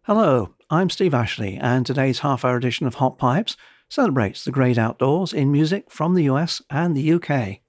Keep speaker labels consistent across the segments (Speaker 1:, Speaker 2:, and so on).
Speaker 1: Hello, I'm Steve Ashley, and today's half-hour edition of Hot Pipes celebrates the great outdoors in music from the US and the UK.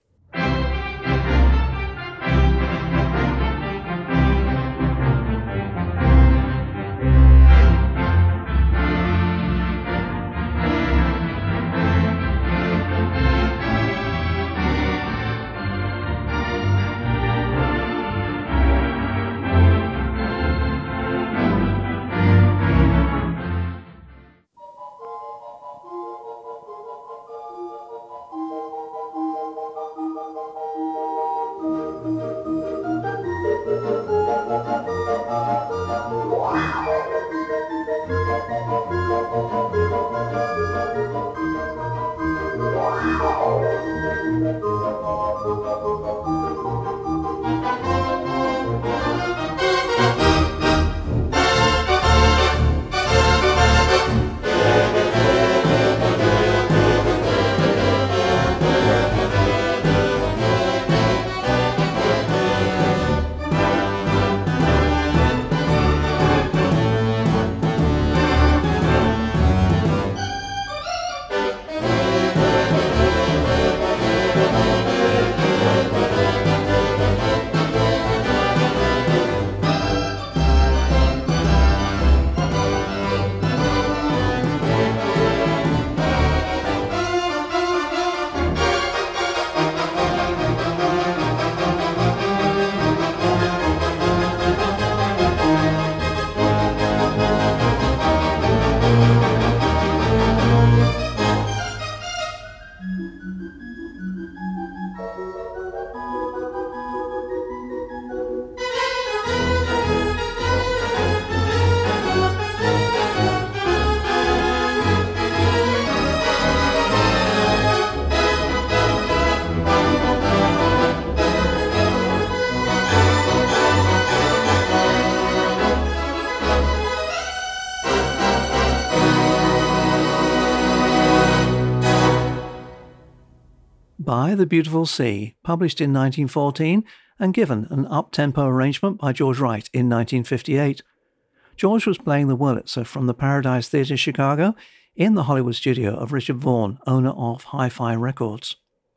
Speaker 1: By the Beautiful Sea, published in 1914 and given an up-tempo arrangement by George Wright in 1958. George was playing the Wurlitzer from the Paradise Theatre, Chicago, in the Hollywood studio of Richard Vaughan, owner of Hi-Fi Records.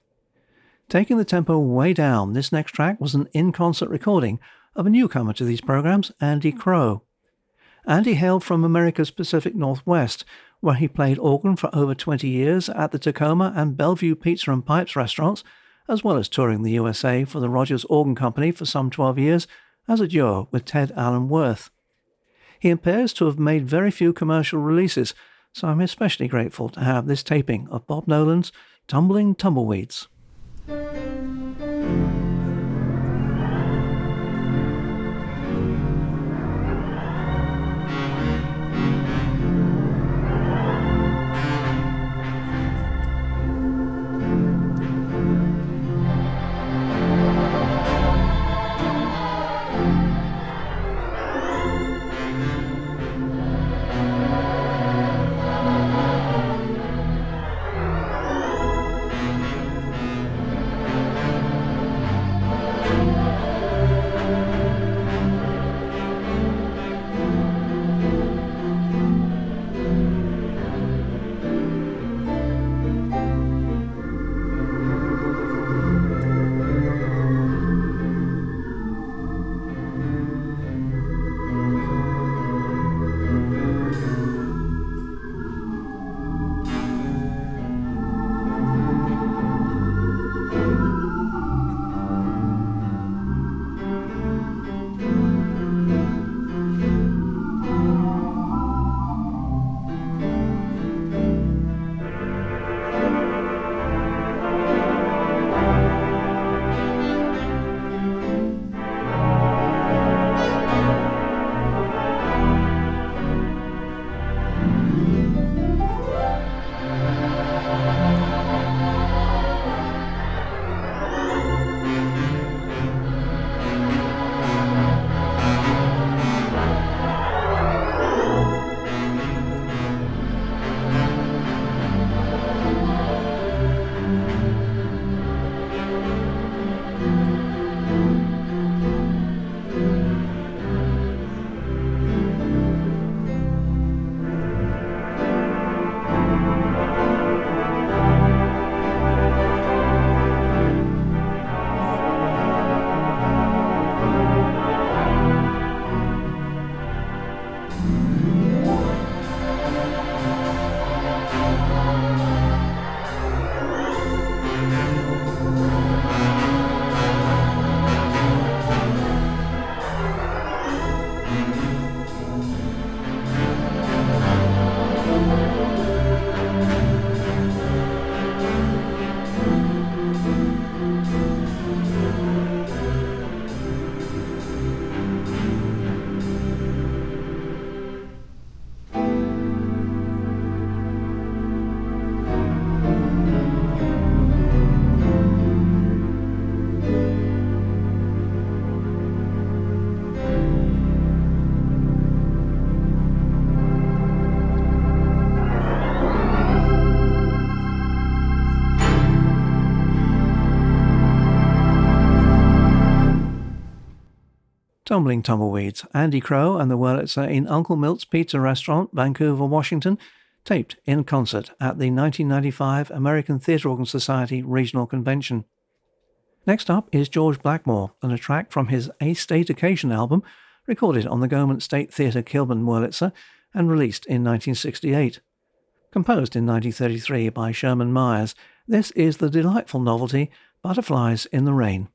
Speaker 1: Taking the tempo way down, this next track was an in-concert recording of a newcomer to these programs, Andy Crow. Andy hailed from America's Pacific Northwest, where he played organ for over 20 years at the Tacoma and Bellevue Pizza and Pipes restaurants, as well as touring the USA for the Rogers Organ Company for some 12 years as a duo with Ted Allen Worth. He appears to have made very few commercial releases, so I'm especially grateful to have this taping of Bob Nolan's Tumbling Tumbleweeds. Tumbling Tumbleweeds, Andy Crow and the Wurlitzer in Uncle Milt's Pizza Restaurant, Vancouver, Washington, taped in concert at the 1995 American Theatre Organ Society Regional Convention. Next up is George Blackmore and a track from his A State Occasion album, recorded on the Gaumont State Theatre Kilburn Wurlitzer and released in 1968. Composed in 1933 by Sherman Myers, this is the delightful novelty Butterflies in the Rain.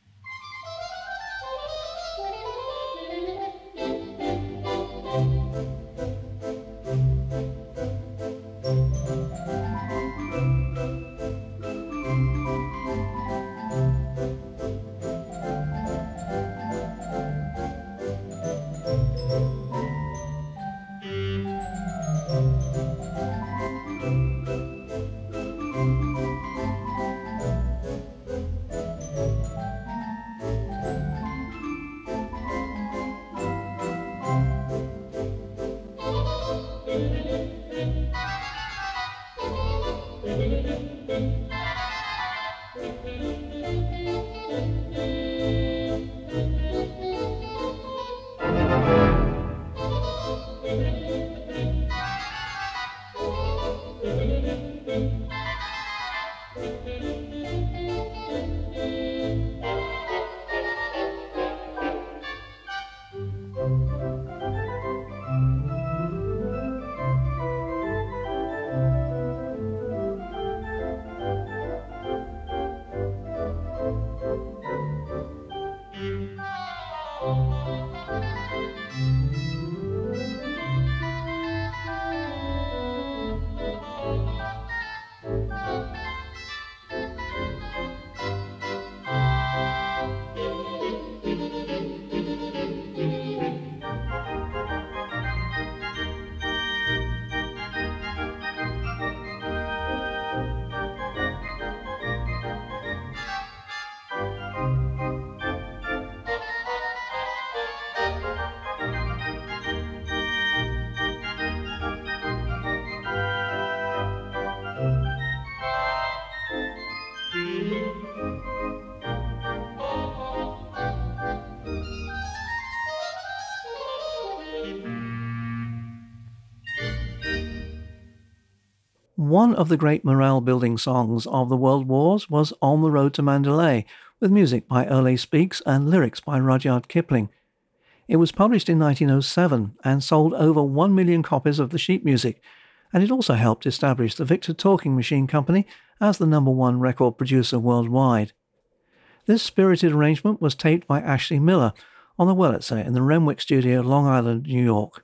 Speaker 1: One of the great morale-building songs of the World Wars was On the Road to Mandalay, with music by Ole Speaks and lyrics by Rudyard Kipling. It was published in 1907 and sold over 1 million copies of the sheet music, and it also helped establish the Victor Talking Machine Company as the #1 record producer worldwide. This spirited arrangement was taped by Ashley Miller on the Wurlitzer in the Renwick Studio, Long Island, New York.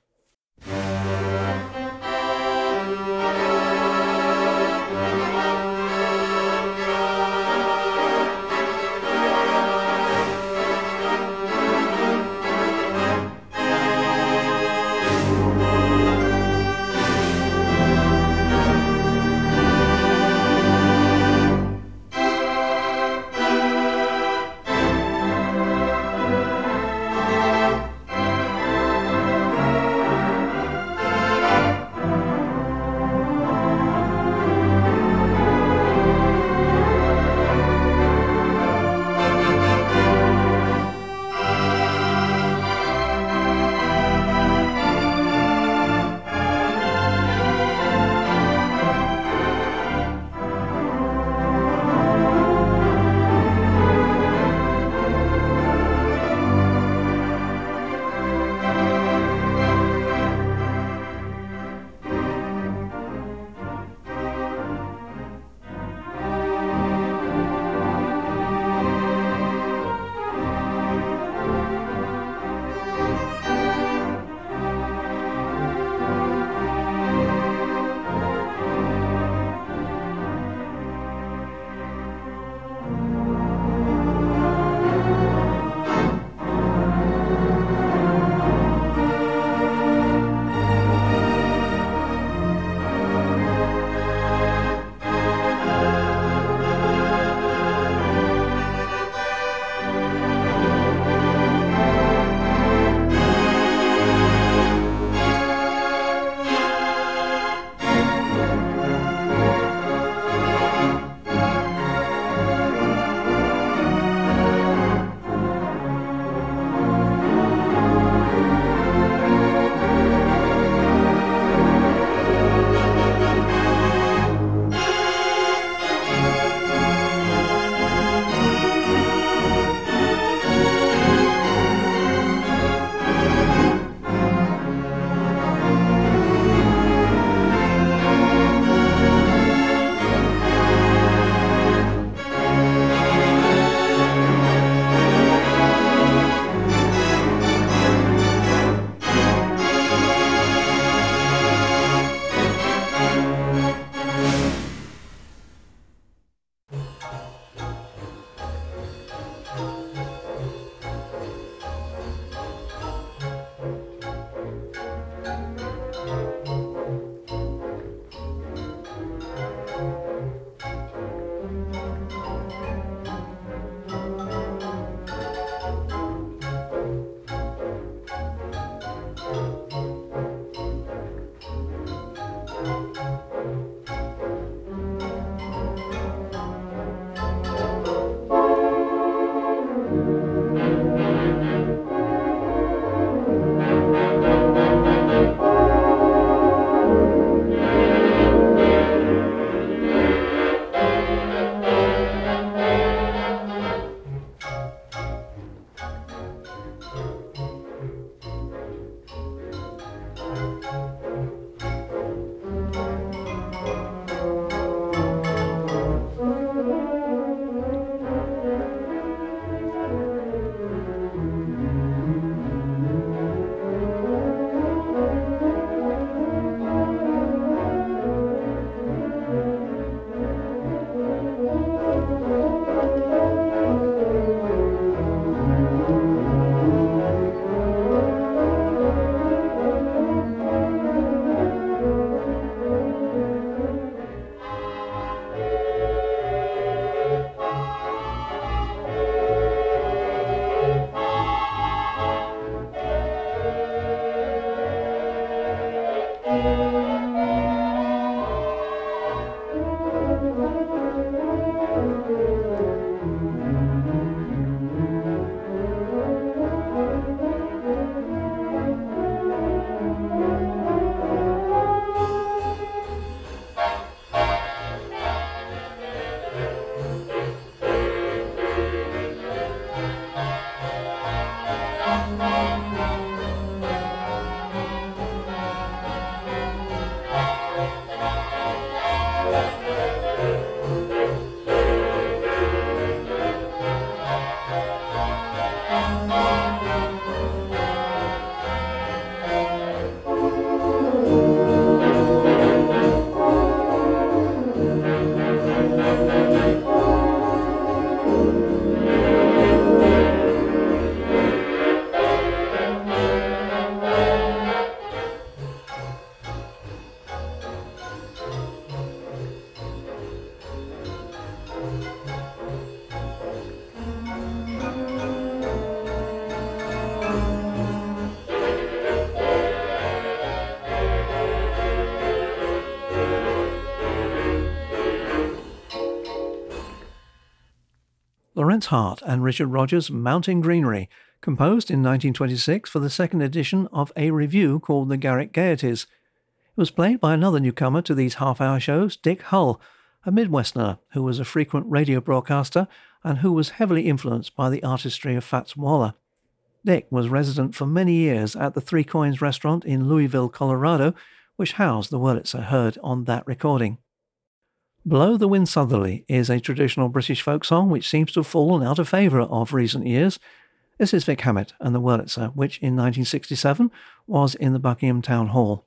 Speaker 1: Lorenz Hart and Richard Rogers' Mountain Greenery, composed in 1926 for the second edition of a revue called the Garrick Gaieties. It was played by another newcomer to these half-hour shows, Dick Hull, a Midwesterner who was a frequent radio broadcaster and who was heavily influenced by the artistry of Fats Waller. Dick was resident for many years at the Three Coins restaurant in Louisville, Colorado, which housed the Wurlitzer heard on that recording. Blow the Wind Southerly is a traditional British folk song which seems to have fallen out of favour of recent years. This is Vic Hammett and the Wurlitzer, which in 1967 was in the Buckingham Town Hall.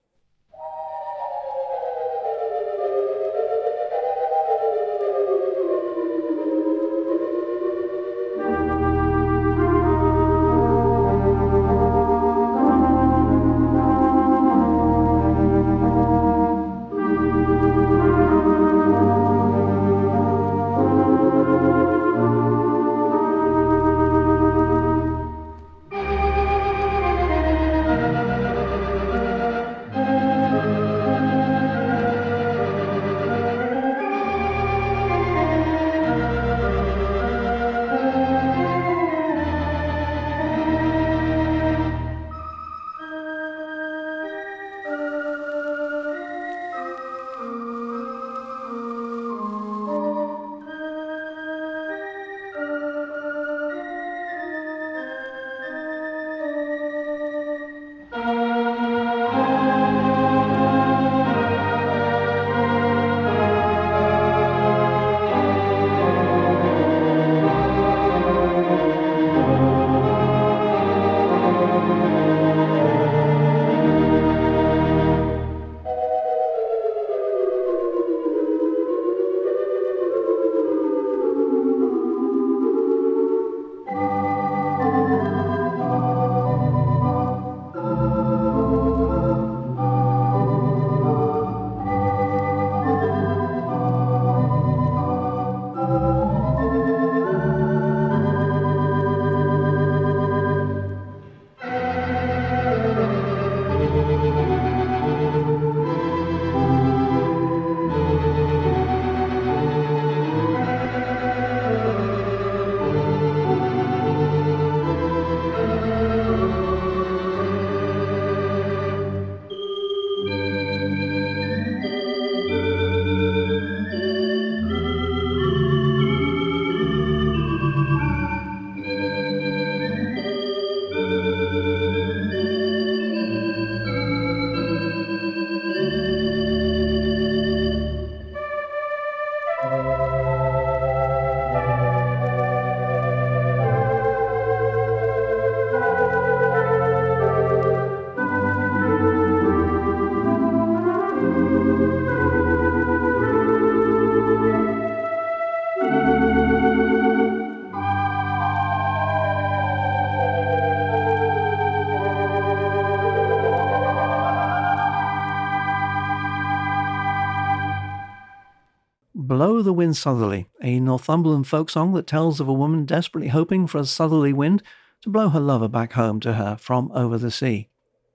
Speaker 1: Blow the Wind Southerly, a Northumberland folk song that tells of a woman desperately hoping for a southerly wind to blow her lover back home to her from over the sea.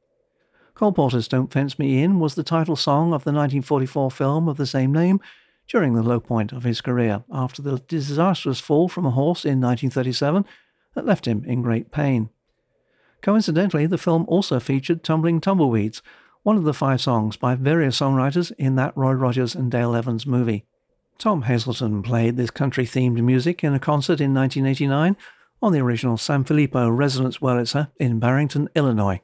Speaker 1: Cole Porter's Don't Fence Me In was the title song of the 1944 film of the same name during the low point of his career after the disastrous fall from a horse in 1937 that left him in great pain. Coincidentally, the film also featured Tumbling Tumbleweeds, one of the 5 songs by various songwriters in that Roy Rogers and Dale Evans movie. Tom Hazelton played this country-themed music in a concert in 1989 on the original San Filippo Residence Wurlitzer in Barrington, Illinois.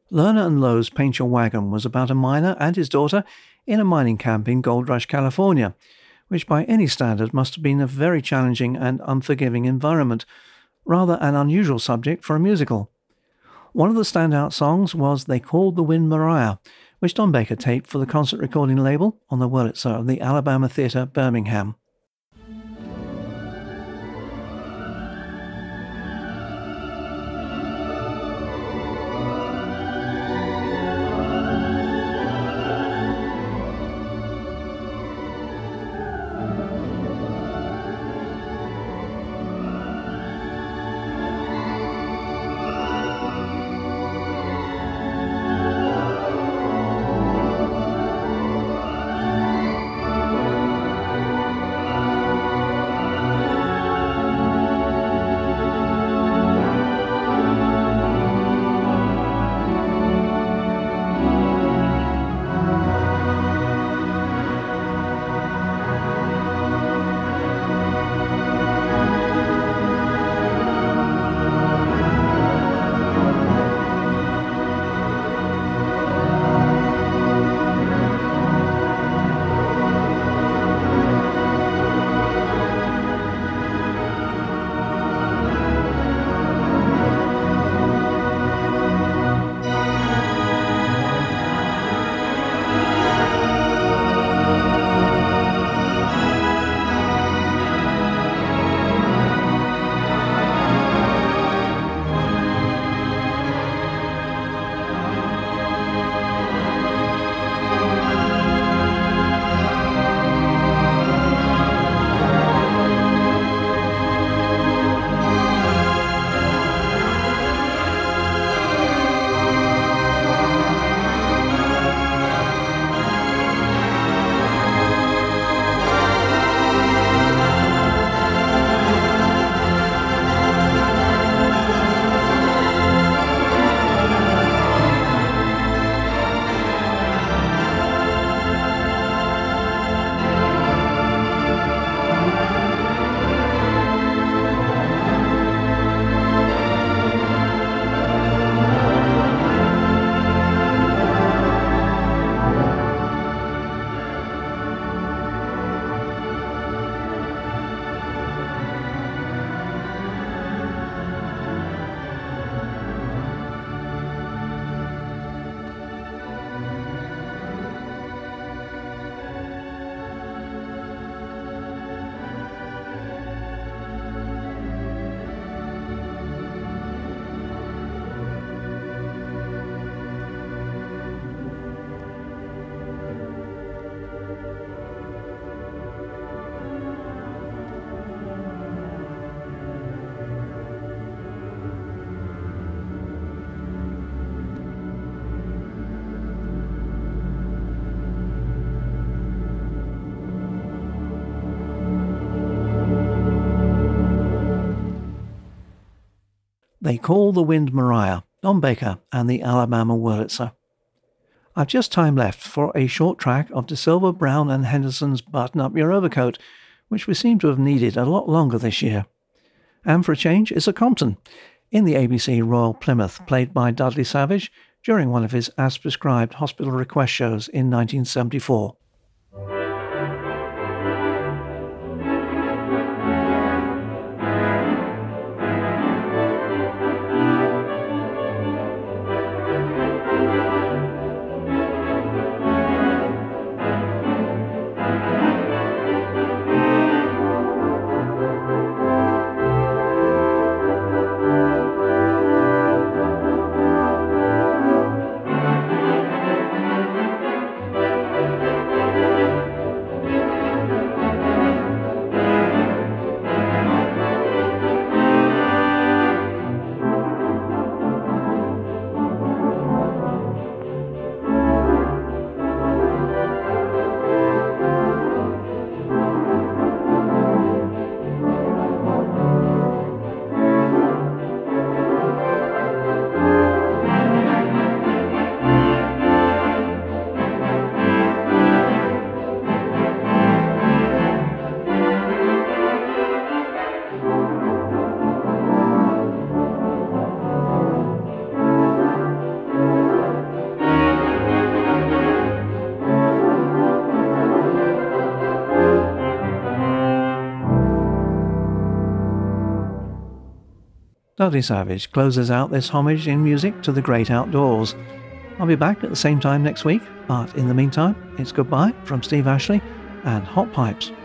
Speaker 1: Lerner and Lowe's Paint Your Wagon was about a miner and his daughter in a mining camp in Gold Rush, California, which by any standard must have been a very challenging and unforgiving environment, rather an unusual subject for a musical. One of the standout songs was They Called the Wind Mariah, which Don Baker taped for the concert recording label on the Wurlitzer of the Alabama Theatre, Birmingham. They Call the Wind Mariah, Don Baker and the Alabama Wurlitzer. I've just time left for a short track of De Silva, Brown and Henderson's Button Up Your Overcoat, which we seem to have needed a lot longer this year. And for a change, it's a Compton, in the ABC Royal Plymouth, played by Dudley Savage during one of his as-prescribed hospital request shows in 1974. Dudley Savage closes out this homage in music to the great outdoors. I'll be back at the same time next week, but in the meantime, it's goodbye from Steve Ashley and Hot Pipes.